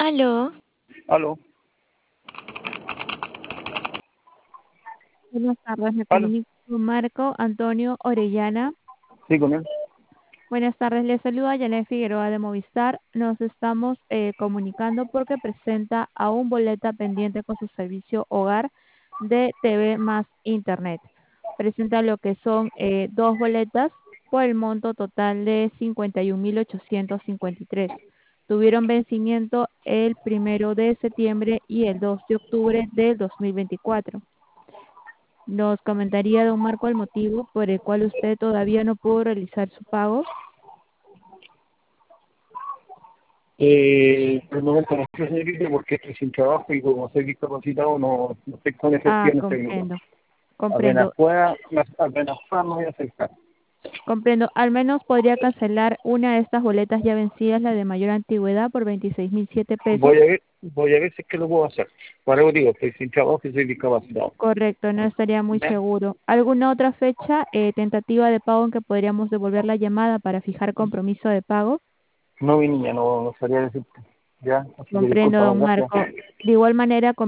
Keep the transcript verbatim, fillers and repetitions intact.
Aló, Aló, buenas tardes, me aló. comunico con Marco Antonio Orellana. Sí, con él. Buenas tardes, les saluda Janet Figueroa de Movistar. Nos estamos eh, comunicando porque presenta a un boleta pendiente con su servicio hogar de T V más Internet. Presenta lo que son eh, dos boletas por el monto total de cincuenta y un mil ochocientos cincuenta y tres. Tuvieron vencimiento el primero de septiembre y el dos de octubre del dos mil veinticuatro. Nos comentaría, don Marco, el motivo por el cual usted todavía no pudo realizar su pago. Eh, por el momento no estoy señorita porque estoy sin trabajo y como soy discapacitado no, no estoy con Ah, efectivo en este minuto. comprendo, Apenas comprendo, pueda, apenas pueda me voy a acercar. comprendo. Al menos podría cancelar una de estas boletas ya vencidas, la de mayor antigüedad, por veintiséis mil siete pesos. Voy a ver, voy a ver si es que lo puedo hacer. Por algo digo, estoy sin trabajo y soy discapacitado. Correcto, no estaría muy seguro. ¿Alguna otra fecha eh, tentativa de pago en que podríamos devolver la llamada para fijar compromiso de pago? No, mi niña, no, no sabría decirte. Ya, así que Comprendo, disculpa, don gracias. Marco. De igual manera,